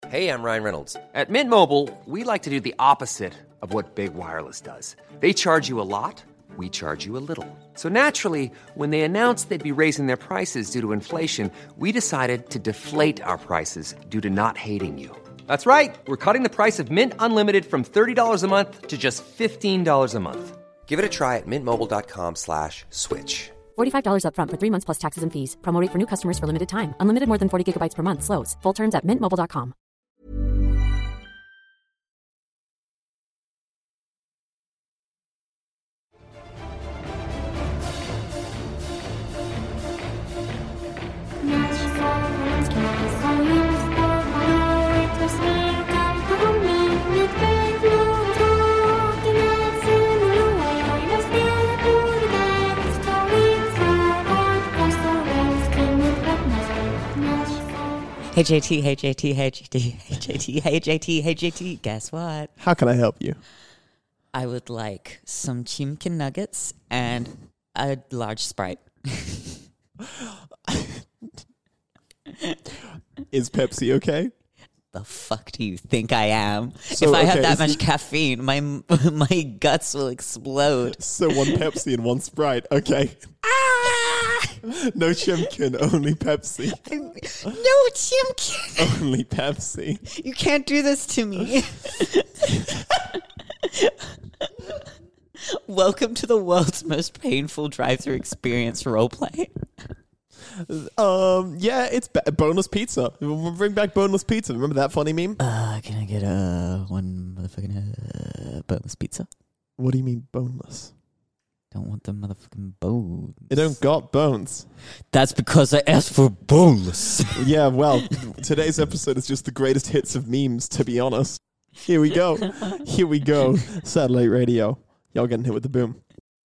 Hey, I'm Ryan Reynolds. At Mint Mobile, we like to do the opposite of what Big Wireless does. They charge you a lot, we charge you a little. So naturally, when they announced they'd be raising their prices due to inflation, we decided to deflate our prices due to not hating you. That's right. We're cutting the price of Mint Unlimited from $30 a month to just $15 a month. Give it a try at mintmobile.com/switch. $45 up front for 3 months plus taxes and fees. Promo rate for new customers for limited time. Unlimited more than 40 gigabytes per month. Slows full terms at mintmobile.com. Hey JT, hey JT, hey JT, hey JT, hey JT, hey JT. Guess what? How can I help you? I would like some chicken nuggets and a large Sprite. Is Pepsi okay? The fuck do you think I am? So, if I okay, have that much caffeine, my guts will explode. So one Pepsi and one Sprite. Okay. No Chimkin, only Pepsi. No chimkin. Only Pepsi. You can't do this to me. Welcome to the world's most painful drive-thru experience roleplay. Yeah, it's boneless pizza. We'll bring back boneless pizza. Remember that funny meme? Can I get one motherfucking boneless pizza? What do you mean boneless? Don't want the motherfucking bones. It don't got bones. That's because I asked for boneless. Yeah, well, today's episode is just the greatest hits of memes, to be honest. Here we go. Here we go. Satellite radio. Y'all getting hit with the boom.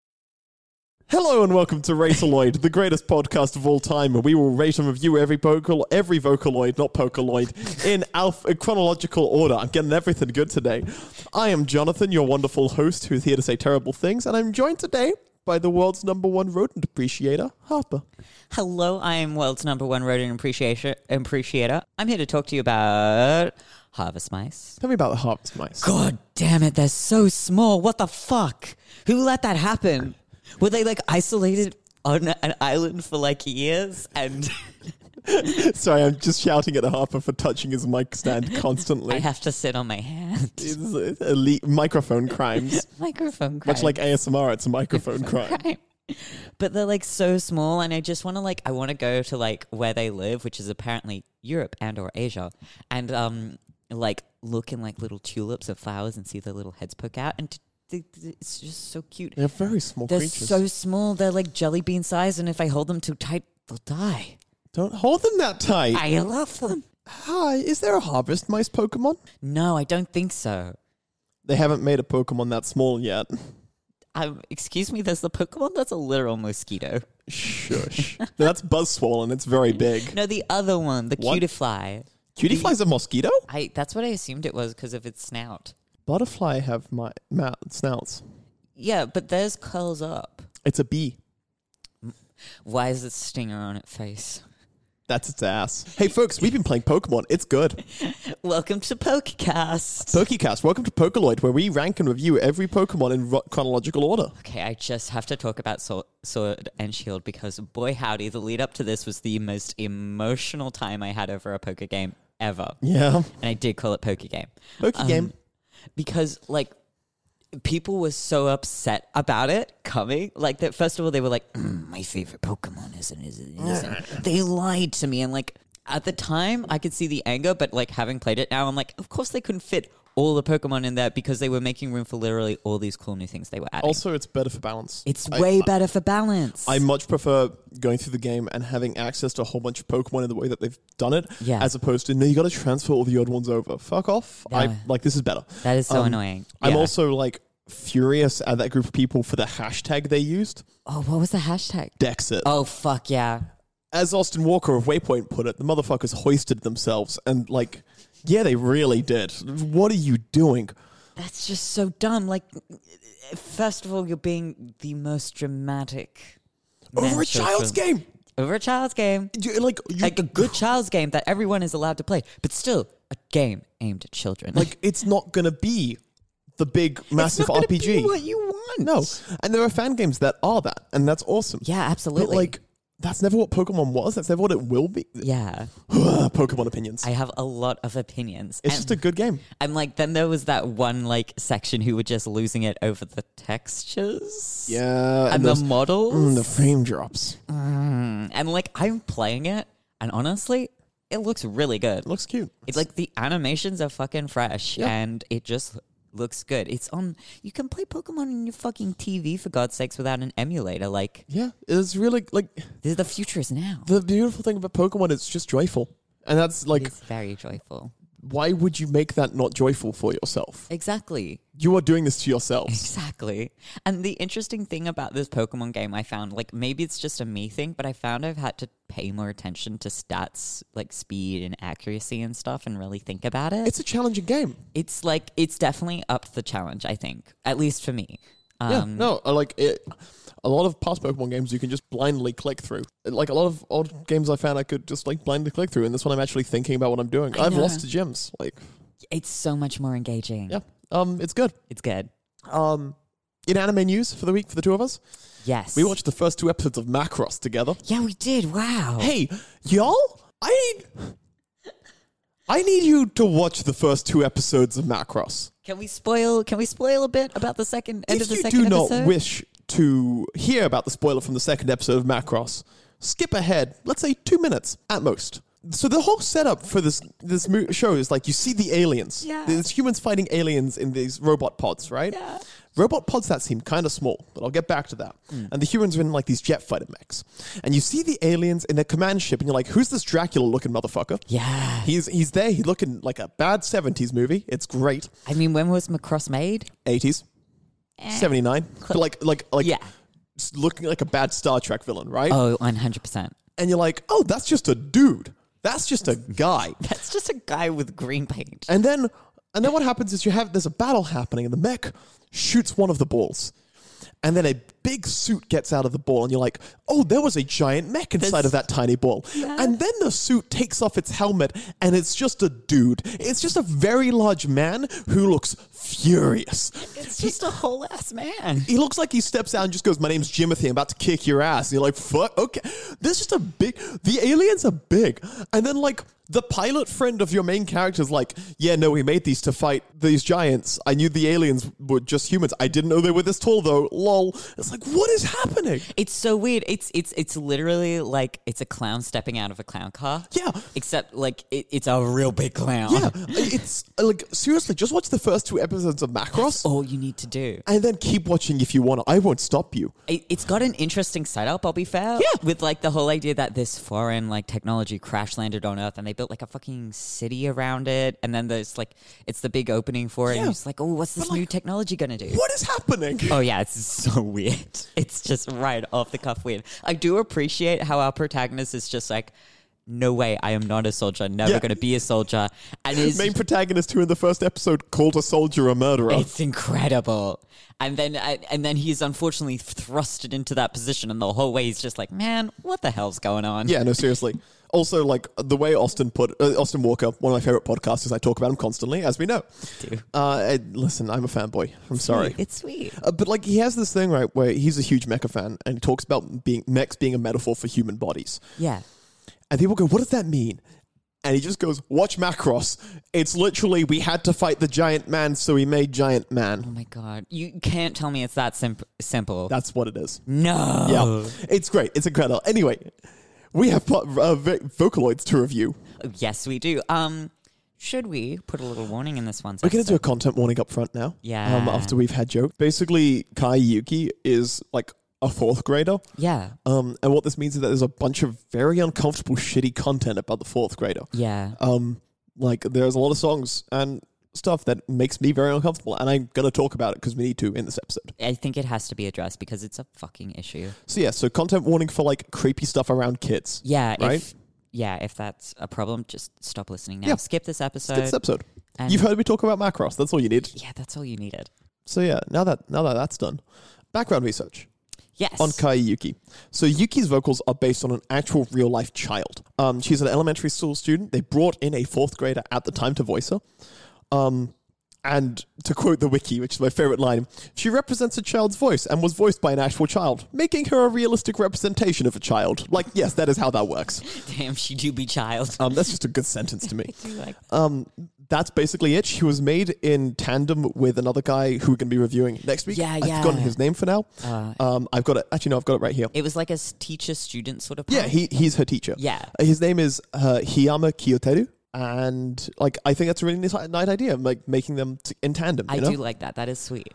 Hello and welcome to Rataloid, the greatest podcast of all time, where we will rate and review every Vocaloid, not Pokaloid, in chronological order. I'm getting everything good today. I am Jonathan, your wonderful host, who is here to say terrible things, and I'm joined today by the world's #1 rodent appreciator, Harper. Hello, I am world's #1 rodent appreciator. I'm here to talk to you about harvest mice. Tell me about the harvest mice. God damn it, they're so small. What the fuck? Who let that happen? Were they like isolated on an island for like years? And Sorry, I'm just shouting at Harper for touching his mic stand constantly. I have to sit on my hand. It's elite microphone crimes. Microphone crime. Much like ASMR, it's a microphone crime. But they're like so small, and I just want to I want to go to like where they live, which is apparently Europe and or Asia, and like look in like little tulips or flowers and see their little heads poke out, and it's just so cute. They're very small They're creatures. so small. They're like jelly bean size, and if I hold them too tight, they'll die. Don't hold them that tight. I love them. Hi, is there a harvest mice Pokemon? No, I don't think so. They haven't made a Pokemon that small yet. Excuse me, there's the Pokemon that's a literal mosquito. Shush. No, that's Buzzswole, and it's very big. No, the other one, the What? Cutiefly. Cutiefly's a mosquito? That's what I assumed it was because of its snout. Butterfly have snouts. Yeah, but theirs curls up. It's a bee. Why is it stinger on its face? That's its ass. Hey, folks, we've been playing Pokemon. It's good. Welcome to Pokecast. Pokecast, welcome to Pokaloid, where we rank and review every Pokemon in chronological order. Okay, I just have to talk about Sword and Shield because, boy howdy, the lead up to this was the most emotional time I had over a poker game ever. Yeah. And I did call it Poker Game. Pokegame. Because, people were so upset about it coming. Like, that. First of all, they were like, my favorite Pokemon isn't. They lied to me. And, at the time, I could see the anger, but, having played it now, I'm like, of course they couldn't fit all the Pokemon in there because they were making room for literally all these cool new things they were adding. Also, it's better for balance. It's way better for balance. I much prefer going through the game and having access to a whole bunch of Pokemon in the way that they've done it, as opposed to, no, you got to transfer all the odd ones over. Fuck off. Yeah. This is better. That is so annoying. I'm Yeah. also, furious at that group of people for the hashtag they used. Oh, what was the hashtag? Dexit. Oh, fuck yeah. As Austin Walker of Waypoint put it, the motherfuckers hoisted themselves and, yeah, they really did. What are you doing? That's just so dumb. First of all, you're being the most dramatic. Over a child's game! Over a child's game. You, a good child's game that everyone is allowed to play. But still, a game aimed at children. Like, it's not going to be the big, massive it's not RPG. Be what you want? No. And there are fan games that are that, and that's awesome. Yeah, absolutely. But, like, that's never what Pokemon was. That's never what it will be. Yeah. Pokemon opinions. I have a lot of opinions. It's just a good game. And like, then there was that one like section who were just losing it over the textures. Yeah. And the models. The frame drops. And like, I'm playing it, and honestly, it looks really good. It looks cute. It's like the animations are fucking fresh, Yeah. and it just looks good. It's on. You can play Pokemon on your fucking TV for God's sakes without an emulator. Like, Yeah. It's really, like, the future is now. the beautiful thing about Pokemon is it's just joyful. And that's, like, It's very joyful. why would you make that not joyful for yourself? Exactly. You are doing this to yourselves. Exactly. And the interesting thing about this Pokemon game I found, like maybe it's just a me thing, but I found I've had to pay more attention to stats like speed and accuracy and stuff and really think about it. It's a challenging game. It's like, it's definitely upped the challenge, I think, at least for me. Yeah. No, I like it. A lot of past Pokemon games you can just blindly click through. Like a lot of old games I found I could just like blindly click through, and this one I'm actually thinking about what I'm doing. I've know. lost to gyms. Like, It's so much more engaging. yeah. It's good. It's good. In anime news for the week for the two of us, Yes. we watched the first 2 episodes of Macross together. Yeah, we did. Wow. Hey, y'all, I need you to watch the first 2 episodes of Macross. Can we spoil a bit about the second end If of the you second do episode? not wish to hear about the spoiler from the second episode of Macross, skip ahead, let's say 2 minutes at most. So the whole setup for this show is like you see the aliens. Yeah. There's humans fighting aliens in these robot pods, right? Yeah. Robot pods that seem kind of small, but I'll get back to that. And the humans are in like these jet fighter mechs. And you see the aliens in their command ship and you're like, who's this Dracula looking motherfucker? Yeah. He's there, he's looking like a bad 70s movie. It's great. I mean, when was Macross made? 80s. 79. But like Yeah. looking like a bad Star Trek villain, right? Oh, 100%. And you're like, oh, that's just a dude. That's just a guy. That's just a guy with green paint. And then what happens is there's a battle happening and the mech shoots one of the balls. And then a big suit gets out of the ball, and you're like, oh, there was a giant mech inside of that tiny ball. Yeah. And then the suit takes off its helmet, and it's just a dude. It's just a very large man who looks furious. It's just a whole ass man. He looks like he steps out and just goes, my name's Jimothy, I'm about to kick your ass. And you're like, fuck, okay. There's just the aliens are big. And then like, the pilot friend of your main character is like, yeah, no, we made these to fight these giants. I knew the aliens were just humans. I didn't know they were this tall though. Lol. It's like, what is happening? It's so weird. It's literally like it's a clown stepping out of a clown car. Yeah. Except like it's a real big clown. Yeah. It's like, seriously, just watch the first 2 episodes of Macross. That's all you need to do. And then keep watching if you want. I won't stop you. It's got an interesting setup, I'll be fair. Yeah. With like the whole idea that this foreign like technology crash landed on Earth and they built like a fucking city around it. And then there's like, it's the big opening for it. Yeah. And it's like, oh, what's this But, like, new technology going to do? What is happening? Oh yeah, it's so weird. It's just right off the cuff weird. I do appreciate how our protagonist is just like, no way, I am not a soldier, never Yeah. going to be a soldier. And is Main protagonist who in the first episode called a soldier a murderer. it's incredible. And then he's unfortunately thrusted into that position, and the whole way he's just like, man, what the hell's going on? Yeah, no, seriously. Also, like, the way Austin Walker, one of my favorite podcasters, I talk about him constantly, as we know. Listen, I'm a fanboy. I'm sorry. It's sweet. But, like, he has this thing, right, where he's a huge mecha fan, and he talks about mechs being a metaphor for human bodies. Yeah. And people go, what does that mean? And he just goes, watch Macross. It's literally, we had to fight the giant man, so we made Giant Man. Oh my God. You can't tell me it's that simple. That's what it is. No. Yeah. It's great. It's incredible. Anyway, we have Vocaloids to review. Yes, we do. Should we put a little warning in this one? We're going to do a content warning up front now. Yeah. After we've had jokes. Basically, Kai Yuki is like a 4th grader. Yeah. And what this means is that there's a bunch of very uncomfortable, shitty content about the 4th grader. Yeah. Like there's a lot of songs and stuff that makes me very uncomfortable, and I'm going to talk about it because we need to in this episode. I think it has to be addressed because it's a fucking issue. So content warning for like creepy stuff around kids. Yeah. Right? If that's a problem, just stop listening now. Yeah. Skip this episode. Skip this episode. And- You've heard me talk about Macross. That's all you need. Yeah, that's all you needed. So yeah, now that that's done, background research. Yes. On Kai Yuki. So Yuki's vocals are based on an actual real-life child. She's an elementary school student. They brought in a 4th grader at the time to voice her. And to quote the wiki, which is my favorite line, she represents a child's voice and was voiced by an actual child, making her a realistic representation of a child. Like, yes, that is how that works. Damn, she do be child. That's just a good sentence to me. I do like That's basically it. She was made in tandem with another guy who we're going to be reviewing next week. Yeah, I've forgotten his name for now. I've got it. Actually, no, I've got it right here. It was like a teacher-student sort of Yeah, he's her teacher. Yeah. His name is Hiyama Kiyoteru. And like, I think that's a really nice idea, like making them in tandem. I you know? do like that. That is sweet.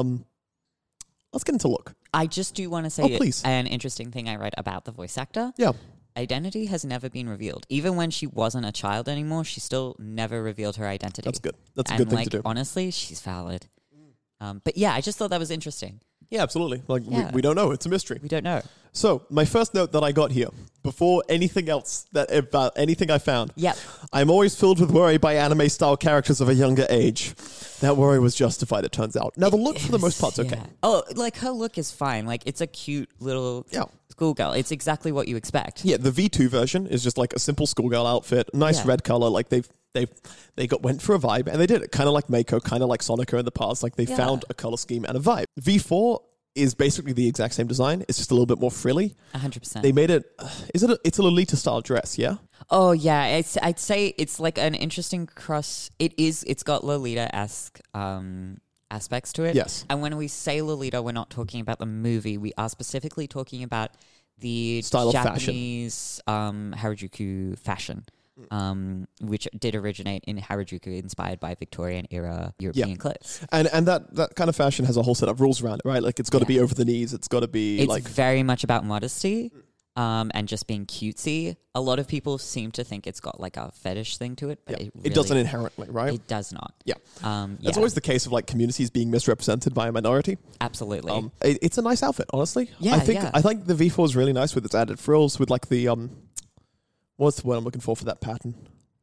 Let's get into look. I just do want to say please. an interesting thing I read about the voice actor. Yeah. Identity has never been revealed. Even when she wasn't a child anymore, she still never revealed her identity. That's good. That's a and good thing like, to do. honestly, she's valid. But yeah, I just thought that was interesting. Yeah, absolutely. Like, Yeah. we don't know. It's a mystery. We don't know. So, my first note that I got here, before anything else, about anything I found. Yep. I'm always filled with worry by anime-style characters of a younger age. That worry was justified, it turns out. Now, the look, for the most part's okay. Yeah. Oh, like her look is fine. Like it's a cute little schoolgirl. It's exactly what you expect. Yeah, the V2 version is just like a simple schoolgirl outfit, nice red color. Like they went for a vibe, and they did it kind of like Mako, kind of like Sonica in the past. Like they found a color scheme and a vibe. V4 is basically the exact same design. It's just a little bit more frilly. 100%. They made it. It's a Lolita style dress, yeah. Oh yeah, I'd say it's like an interesting cross. It's got Lolita-esque aspects to it. Yes. And when we say Lolita, we're not talking about the movie. We are specifically talking about the Style of Japanese Harajuku fashion, which did originate in Harajuku, inspired by Victorian era European clothes. And that kind of fashion has a whole set of rules around it, right? Like it's got to be over the knees. It's got to be It's like very much about modesty. And just being cutesy. A lot of people seem to think it's got like a fetish thing to it, but it doesn't inherently, right? It does not. Yeah. It's always the case of like communities being misrepresented by a minority. Absolutely. It's a nice outfit, honestly. Yeah, I think the V4 is really nice with its added frills, with like the what's the word I'm looking for that pattern?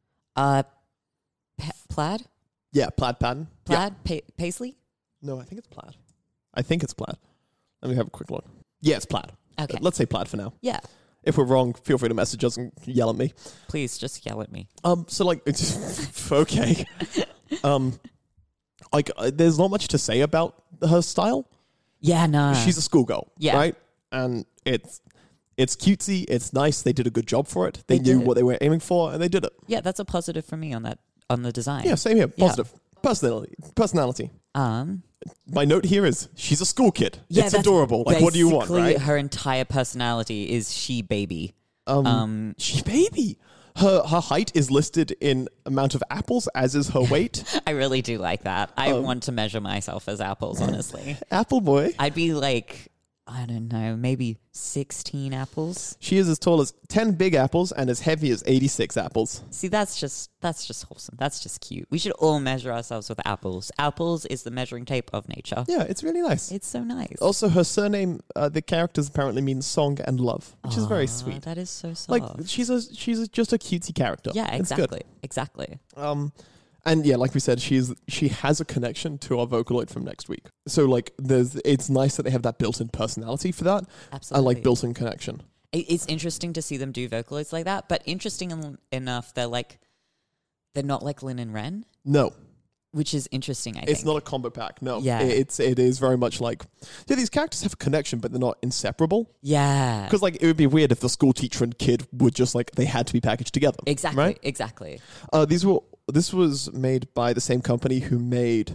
Plaid? Yeah, plaid pattern. Plaid? Yeah. Paisley? No, I think it's plaid. Let me have a quick look. Yeah, it's plaid. Okay. Let's say plaid for now. Yeah. If we're wrong, feel free to message us and yell at me. Please just yell at me. So like, it's okay. There's not much to say about her style. Yeah, no. She's a schoolgirl, Yeah. right? And it's cutesy. It's nice. They did a good job for it. They They knew did. what they were aiming for, and they did it. Yeah, that's a positive for me on the design. Yeah, same here. Yeah. Positive. Personality. My note here is she's a school kid. Yeah, it's that's adorable. Like, what do you want, basically right? Her entire personality is she baby. She baby. Her height is listed in amount of apples, as is her weight. I really do like that. I want to measure myself as apples, honestly. Apple boy. I'd be like, I don't know, maybe 16 apples. She is as tall as 10 big apples and as heavy as 86 apples. See, that's just wholesome. That's just cute. We should all measure ourselves with apples. Apples is the measuring tape of nature. Yeah, it's really nice. It's so nice. Also, her surname, the characters apparently mean song and love, which is very sweet. That is so soft. Like she's just a cutesy character. yeah, It's exactly. good. Exactly. And yeah, like we said, she has a connection to our Vocaloid from next week. So like, it's nice that they have that built-in personality for that, Absolutely. and like built-in connection. It's interesting to see them do Vocaloids like that, but interesting enough, they're not like Lin and Ren, No, which is interesting. I think it's not a combo pack. No, Yeah. it is very much like these characters have a connection, but they're not inseparable. Yeah, Because like it would be weird if the school teacher and kid would just like they had to be packaged together. exactly, Right? exactly. This was made by the same company who made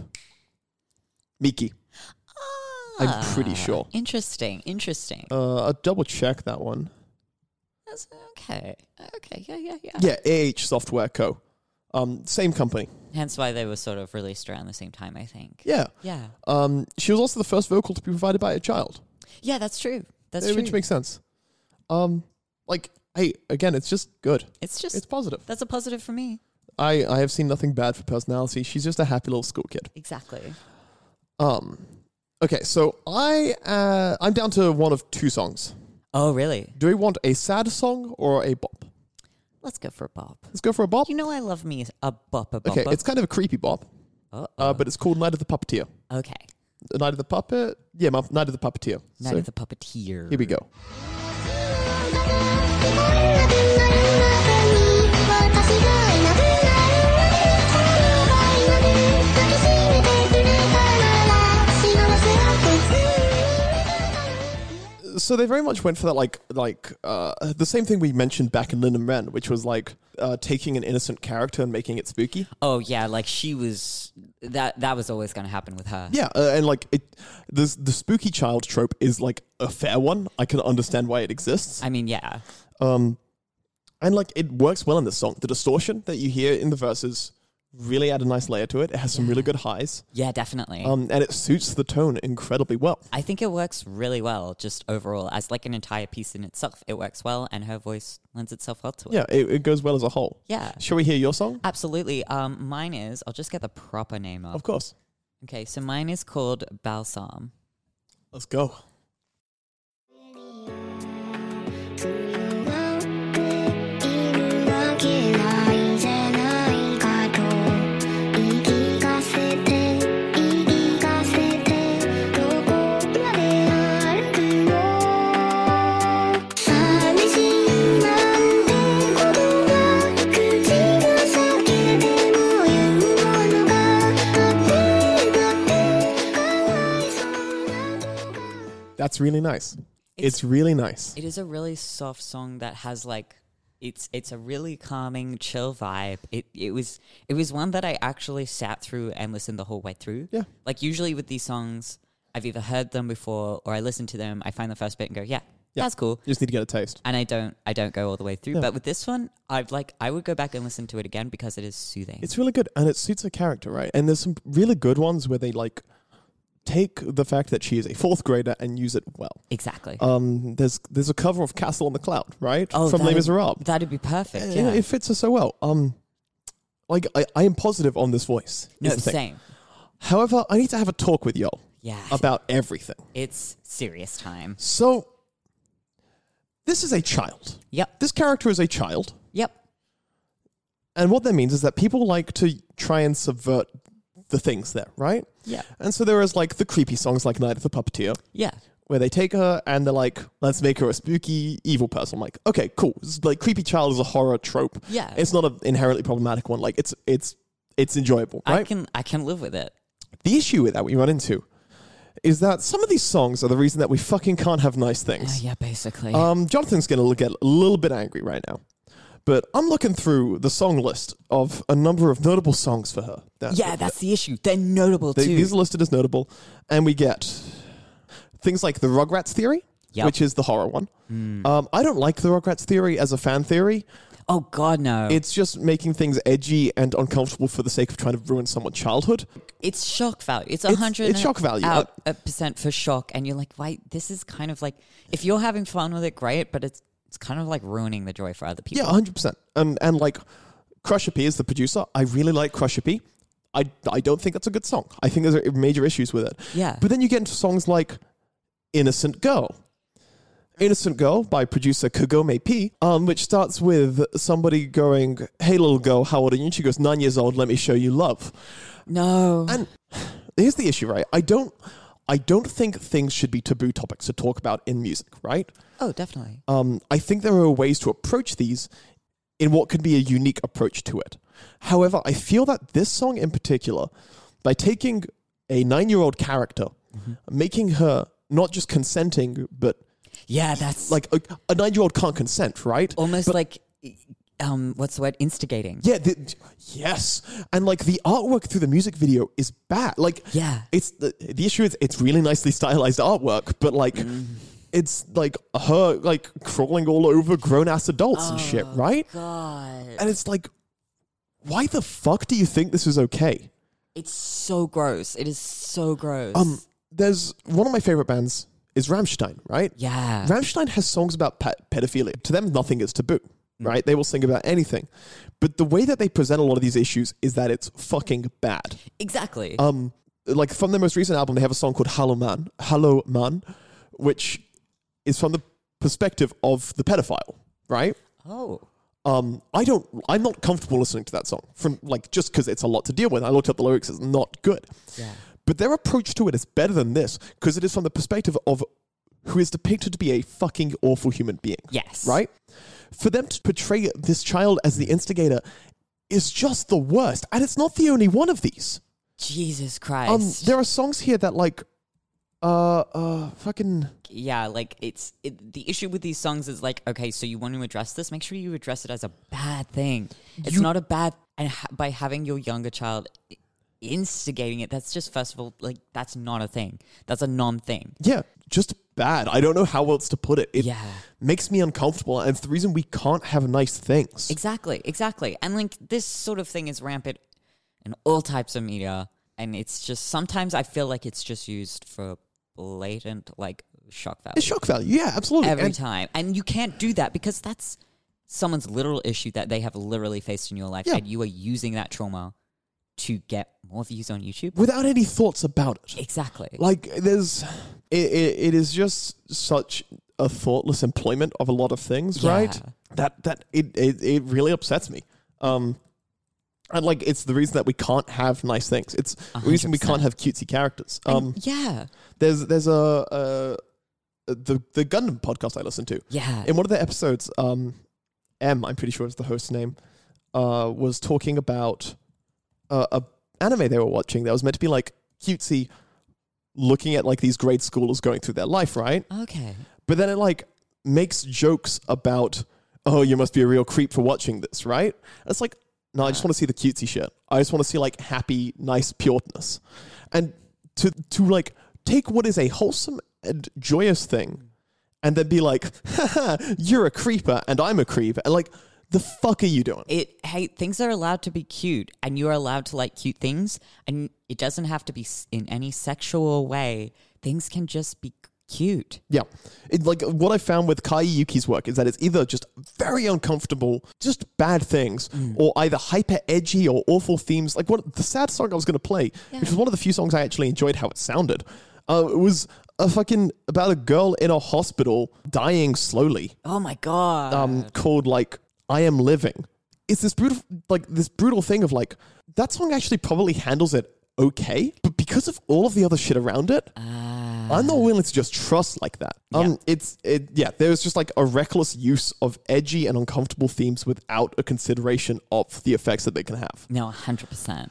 Miki. I'm pretty sure. Interesting. I'll double check that one. That's okay. Yeah. Yeah, AH Software Co. Same company. Hence why they were sort of released around the same time, I think. Yeah. Yeah. She was also the first vocal to be provided by a child. Yeah, that's true. That's Which true. makes sense. Like, hey, again, it's just good. It's positive. That's a positive for me. I have seen nothing bad for personality. She's just a happy little school kid. Exactly. Okay, so I'm down to one of two songs. Oh, really? Do we want a sad song or a bop? Let's go for a bop. Let's go for a bop. You know I love me a bop. Okay, it's kind of a creepy bop, but it's called Night of the Puppeteer. Okay. Night of the Puppet? Yeah, Night of the Puppeteer. Night of the Puppeteer. Here we go. So they very much went for that, like the same thing we mentioned back in Lin and Ren, which was like taking an innocent character and making it spooky. Oh yeah, like she was that was always going to happen with her. Yeah, and like the spooky child trope is like a fair one. I can understand why it exists. I mean, yeah. And like it works well in this song. The distortion that you hear in the verses really add a nice layer to it. It has some really good highs. Yeah, definitely. And it suits the tone incredibly well. I think it works really well, just overall. As like an entire piece in itself, it works well, and her voice lends itself well to it. Yeah, it goes well as a whole. Yeah. Shall we hear your song? Absolutely. Mine is, I'll just get the proper name up. Of course. Okay, so mine is called Balsam. Let's go. That's really nice. It's really nice. It is a really soft song that has like it's a really calming, chill vibe. It was one that I actually sat through and listened the whole way through. Yeah. Like usually with these songs, I've either heard them before or I listen to them, I find the first bit and go, yeah. That's cool. You just need to get a taste. And I don't go all the way through. Yeah. But with this one, I would go back and listen to it again because it is soothing. It's really good and it suits her character, right? And there's some really good ones where they like take the fact that she is a fourth grader and use it well. Exactly. There's a cover of Castle on the Cloud, right? Oh, from Les Miserables. That'd be perfect. Yeah. It fits her so well. Like I am positive on this voice. No, is the thing. same. However, I need to have a talk with y'all. Yeah. About everything. It's serious time. So this is a child. Yep. This character is a child. Yep. And what that means is that people like to try and subvert the things there, right? Yeah. And so there is like the creepy songs like Night of the Puppeteer. Yeah. Where they take her and they're like, let's make her a spooky, evil person. I'm like, okay, cool. It's like creepy child is a horror trope. Yeah. It's not an inherently problematic one. Like it's enjoyable, right? I can live with it. The issue with that we run into is that some of these songs are the reason that we fucking can't have nice things. Yeah, basically. Jonathan's going to get a little bit angry right now. But I'm looking through the song list of a number of notable songs for her. That's the issue. They're notable too. These are listed as notable. And we get things like the Rugrats Theory, which is the horror one. I don't like the Rugrats Theory as a fan theory. Oh, God, no. It's just making things edgy and uncomfortable for the sake of trying to ruin someone's childhood. It's shock value. It's 100 it's shock value. % for shock. And you're like, why? This is kind of like, if you're having fun with it, great. But it's kind of like ruining the joy for other people. Yeah, 100%. And like Crusher P is the producer. I really like Crusher P. I don't think that's a good song. I think there's major issues with it. Yeah. But then you get into songs like Innocent Girl. Innocent Girl by producer Kagome P, which starts with somebody going, hey, little girl, how old are you? And she goes, 9 years old, let me show you love. No. And here's the issue, right? I don't think things should be taboo topics to talk about in music, right? Oh, definitely. I think there are ways to approach these in what could be a unique approach to it. However, I feel that this song in particular, by taking a 9-year-old character, making her not just consenting, but yeah, that's like a 9-year-old can't consent, right? Almost but, like, what's the word? Instigating. Yeah, yes. And like the artwork through the music video is bad. Like, yeah, it's the issue is it's really nicely stylized artwork, but like it's like her like crawling all over grown ass adults and shit, right? God. And it's like, why the fuck do you think this is okay? It's so gross. It is so gross. There's one of my favorite bands is Rammstein, right? Yeah. Rammstein has songs about pedophilia. To them, nothing is taboo, right? They will sing about anything. But the way that they present a lot of these issues is that it's fucking bad. Exactly. Like from their most recent album, they have a song called Hallo Man, which is from the perspective of the pedophile, right? Oh. I'm not comfortable listening to that song from like just because it's a lot to deal with. I looked up the lyrics; it's not good. Yeah. But their approach to it is better than this because it is from the perspective of who is depicted to be a fucking awful human being. Yes. Right? For them to portray this child as the instigator is just the worst. And it's not the only one of these. Jesus Christ. There are songs here that fucking... Yeah, like the issue with these songs is like, okay, so you want to address this? Make sure you address it as a bad thing. It's not a bad... And by having your younger child instigating it, that's just, first of all, like, that's not a thing. That's a non-thing. Yeah, just bad. I don't know how else to put it. It makes me uncomfortable, and it's the reason we can't have nice things. Exactly. And, like, this sort of thing is rampant in all types of media, and it's just, sometimes I feel like it's just used for blatant, like, shock value. It's shock value, yeah, absolutely. Every time. And you can't do that because that's someone's literal issue that they have literally faced in your life, and you are using that trauma to get more views on YouTube without any thoughts about it. Exactly. Like, it is just such a thoughtless employment of a lot of things, right? That it really upsets me. And like, it's the reason that we can't have nice things. It's 100%. The reason we can't have cutesy characters. There's the Gundam podcast I listen to. Yeah. In one of the episodes, M, I'm pretty sure is the host's name, was talking about a anime they were watching that was meant to be like cutesy, looking at like these grade schoolers going through their life, right? Okay. But then it like makes jokes about, oh, you must be a real creep for watching this, right? And it's like, no, I just want to see the cutesy shit. I just want to see like happy, nice pureness. And to like take what is a wholesome and joyous thing and then be like, haha, you're a creeper and I'm a creep. And like, the fuck are you doing? Hey, things are allowed to be cute, and you're allowed to like cute things, and it doesn't have to be in any sexual way. Things can just be cute. Yeah. Like, what I found with Kai Yuki's work is that it's either just very uncomfortable, just bad things, or either hyper edgy or awful themes. Like, the sad song I was going to play, which was one of the few songs I actually enjoyed how it sounded, it was about a girl in a hospital dying slowly. Oh my God. Called like I Am Living. It's this brutal thing of like, that song actually probably handles it okay, but because of all of the other shit around it, I'm not willing to just trust like that. There's just like a reckless use of edgy and uncomfortable themes without a consideration of the effects that they can have. No, 100%.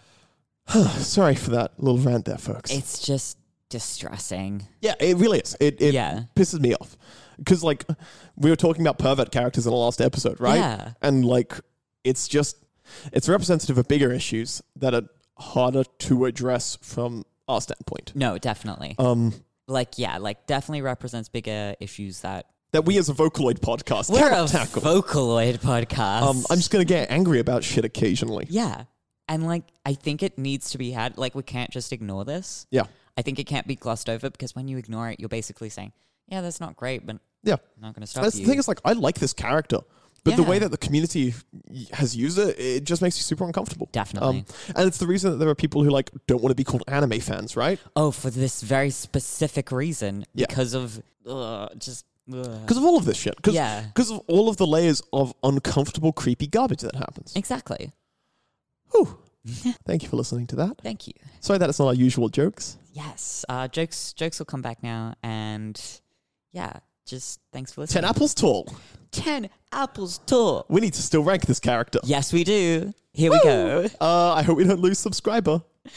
Sorry for that little rant there, folks. It's just distressing. Yeah, it really is. It pisses me off. Because, like, we were talking about pervert characters in the last episode, right? Yeah. And, like, it's representative of bigger issues that are harder to address from our standpoint. No, definitely. Definitely represents bigger issues that we as a Vocaloid podcast we're cannot tackle. Vocaloid podcast. I'm just going to get angry about shit occasionally. Yeah. And, like, I think it needs to be had. Like, we can't just ignore this. Yeah. I think it can't be glossed over because when you ignore it, you're basically saying, yeah, that's not great, but I'm not going to stop that's you. The thing is, like, I like this character, but the way that the community has used it, it just makes you super uncomfortable. Definitely. And it's the reason that there are people who, like, don't want to be called anime fans, right? Oh, for this very specific reason. Yeah. Because of Because of all of this shit. Because of all of the layers of uncomfortable, creepy garbage that happens. Exactly. Whew. Thank you for listening to that. Thank you. Sorry that it's not our usual jokes. Yes. Jokes will come back now. And yeah, just thanks for listening. 10 apples tall. 10 apples tall. We need to still rank this character. Yes, we do. Here we go. I hope we don't lose subscriber.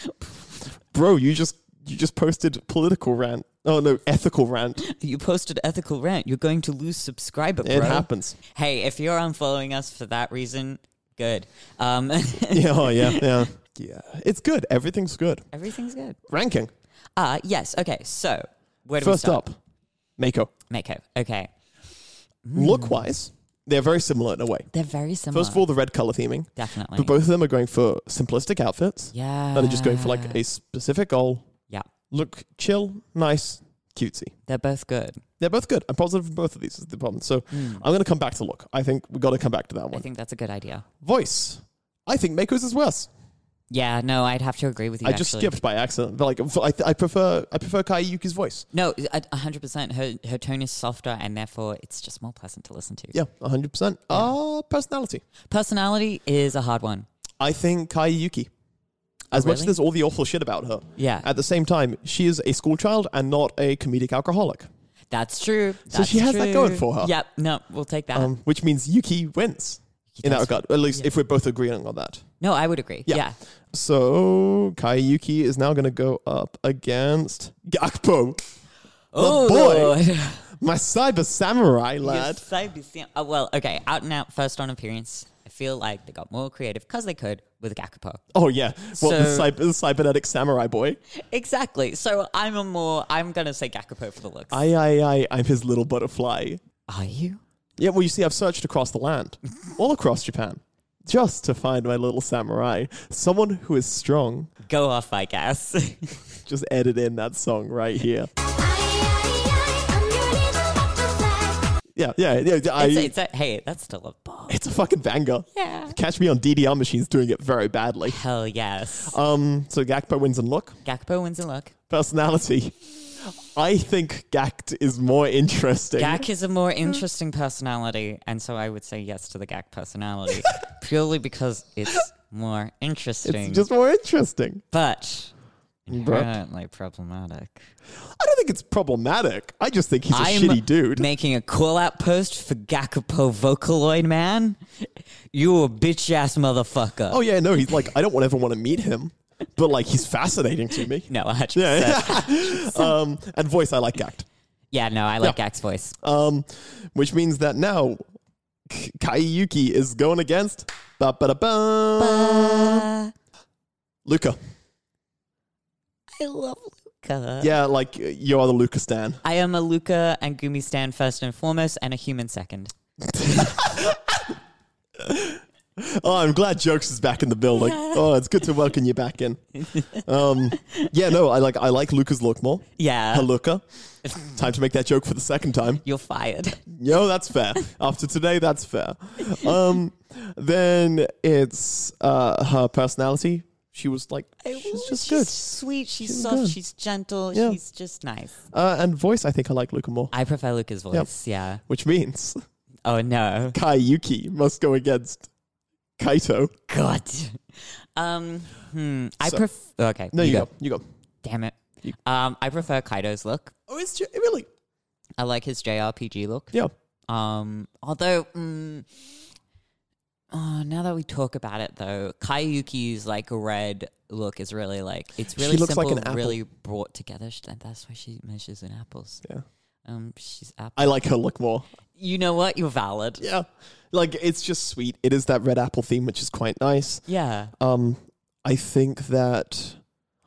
Bro, you just posted political rant. Oh, no, ethical rant. You posted ethical rant. You're going to lose subscriber, bro. It happens. Hey, if you're unfollowing us for that reason, good. Yeah. It's good. Everything's good. Everything's good. Ranking. Yes. Okay. So, where do First we start? up, Mako. Mako. Okay. Look-wise, they're very similar in a way. They're very similar. First of all, the red color theming. Definitely. But both of them are going for simplistic outfits. Yeah. That are just going for like a specific goal. Yeah. Look chill, nice, cutesy. They're both good. They're both good. I'm positive for both of these is the problem. So I'm going to come back to look. I think we've got to come back to that one. I think that's a good idea. Voice. I think Mako's is worse. Yeah, no, I'd have to agree with you. I just skipped by accident. But like, I prefer Kai Yuki's voice. No, 100%. Her tone is softer, and therefore it's just more pleasant to listen to. Yeah, 100%. Personality. Personality is a hard one. I think Kai Yuki. As much really? as there's all the awful shit about her. Yeah. At the same time, she is a school child and not a comedic alcoholic. That's true. So she has that going for her. Yep. No, we'll take that. Which means Yuki wins in that does. regard. At least if we're both agreeing on that. No, I would agree. Yeah. So Kaiyuki is now going to go up against Gakpo. Oh, boy. My cyber samurai lad. Well, okay. Out and out, first on appearance. I feel like they got more creative because they could with Gakpo. Oh, yeah. Well, So- the cybernetic samurai boy. Exactly. So I'm going to say Gakpo for the looks. I'm his little butterfly. Are you? Yeah, well, you see, I've searched across the land, all across Japan, just to find my little samurai. Someone who is strong. Go off, I guess. Just edit in that song right here. Yeah. Hey, that's still a bomb. It's a fucking banger. Yeah. Catch me on DDR machines doing it very badly. Hell yes. So Gakpo wins in look. Gakpo wins in luck. Personality. I think Gakt is more interesting. Gak is a more interesting personality, and so I would say yes to the Gak personality, purely because it's more interesting. It's just more interesting. but inherently problematic. I don't think it's problematic. I just think he's a I'm shitty dude. making a call-out post for Gakpo Vocaloid Man. You a bitch-ass motherfucker. Oh, yeah, no, he's like, I don't ever want to meet him. But, like, he's fascinating to me. No, 100%. Yeah. And voice, I like Gakt. Yeah, no, I like Gak's voice. Which means that now Kaiyuki is going against Luca. I love Luca. Yeah, like you are the Luca stan. I am a Luca and Gumi stan first and foremost, and a human second. Oh, I'm glad Jokes is back in the building. Oh, it's good to welcome you back in. Yeah, no, I like Luca's look more. Yeah. Hey, Luca. Time to make that joke for the second time. You're fired. Yo, that's fair. After today, that's fair. Then it's her personality. She was like, she's just good. She's sweet. She's She's soft. good. She's gentle. Yeah. She's just nice. And voice, I think I like Luca more. I prefer Luca's voice. Yeah. Which means Oh no. Kaiyuki must go against Kaito. God. I So- prefer. Okay. No, you go. You go. Damn it. I prefer Kaido's look. Oh, it's really? I like his JRPG look. Yeah. Although, now that we talk about it, though, Kaiyuki's like red look is really like it's really She looks simple, like an apple. really brought together. And that's why she measures in apples. Yeah. She's apple. I like her look more. You know what? You're valid. Yeah. Like, it's just sweet. It is that red apple theme, which is quite nice. Yeah. I think that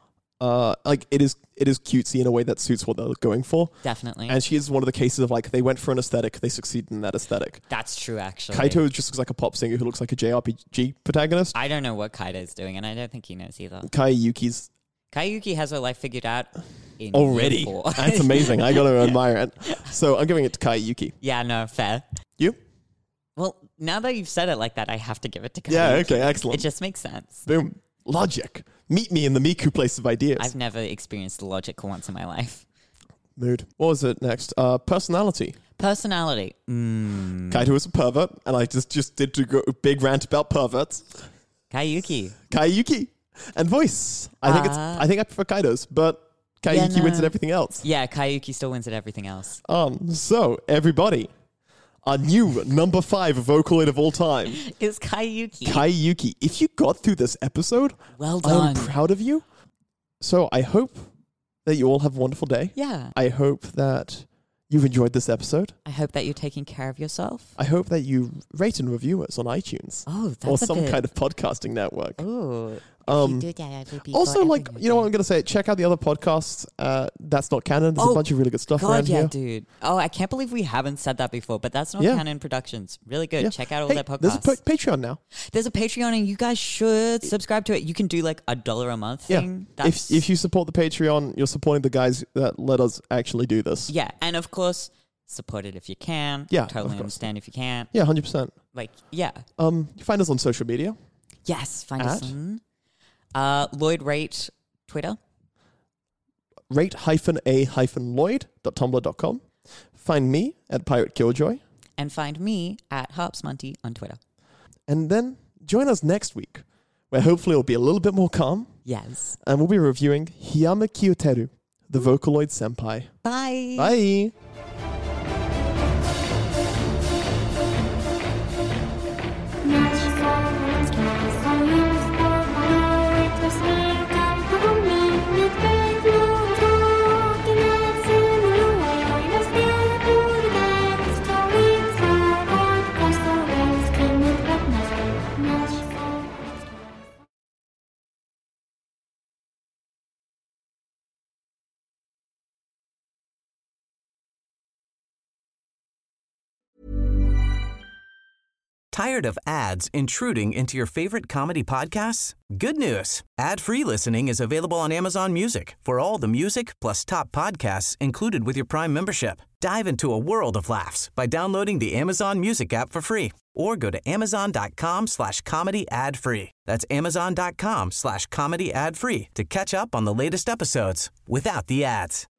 like it is cutesy in a way that suits what they're going for. Definitely. And she is one of the cases of like they went for an aesthetic, they succeeded in that aesthetic. That's true, actually. Kaito just looks like a pop singer who looks like a JRPG protagonist. I don't know what Kaido's doing, and I don't think he knows either. Kaiyuki's Kaiyuki has her life figured out in already. year 4. That's amazing. I gotta admire it. So I'm giving it to Kaiyuki. Yeah, no, fair. You? Well, now that you've said it like that, I have to give it to Kaiyuki. Yeah, okay, excellent. It just makes sense. Boom. Logic. Meet me in the Miku place of ideas. I've never experienced logic once in my life. Mood. What was it next? Personality. Personality. Kaito is a pervert, and I just did a big rant about perverts. Kaiyuki. Kaiyuki. And voice. I think I prefer Kaito's, but Kaiyuki wins at everything else. Yeah, Kaiyuki still wins at everything else. So everybody, our new number 5 Vocaloid of all time, It's Kaiyuki. Kaiyuki. If you got through this episode, Well I'm done. proud of you. So I hope that you all have a wonderful day. Yeah. I hope that you've enjoyed this episode. I hope that you're taking care of yourself. I hope that you rate and review us on iTunes Oh, that's or a some bit. kind of podcasting network. Ooh. Also, like, you know what I'm going to say? Check out the other podcasts. That's Not Canon. There's a bunch of really good stuff God, around yeah, here. dude. Oh, I can't believe we haven't said that before, but that's not Yeah. Canon Productions. Really good. Yeah. Check out all Hey, their podcasts. there's a Patreon now. There's a Patreon, and you guys should subscribe to it. You can do like $1 a month thing. Yeah. If you support the Patreon, you're supporting the guys that let us actually do this. Yeah, and of course, support it if you can. Yeah, of Totally course. understand if you can't. Yeah, 100%. Like, yeah. You find us on social media. Yes, find us At? on Lloyd Rate Twitter. rate-a-lloyd.tumblr.com. Find me at Pirate Killjoy. And find me at Harpsmonty on Twitter. And then join us next week where hopefully it'll be a little bit more calm. Yes. And we'll be reviewing Hiyama Kyoteru, the Vocaloid Senpai. Bye. Bye. Tired of ads intruding into your favorite comedy podcasts? Good news. Ad-free listening is available on Amazon Music for all the music plus top podcasts included with your Prime membership. Dive into a world of laughs by downloading the Amazon Music app for free or go to amazon.com/comedy ad-free. That's amazon.com/comedy ad-free to catch up on the latest episodes without the ads.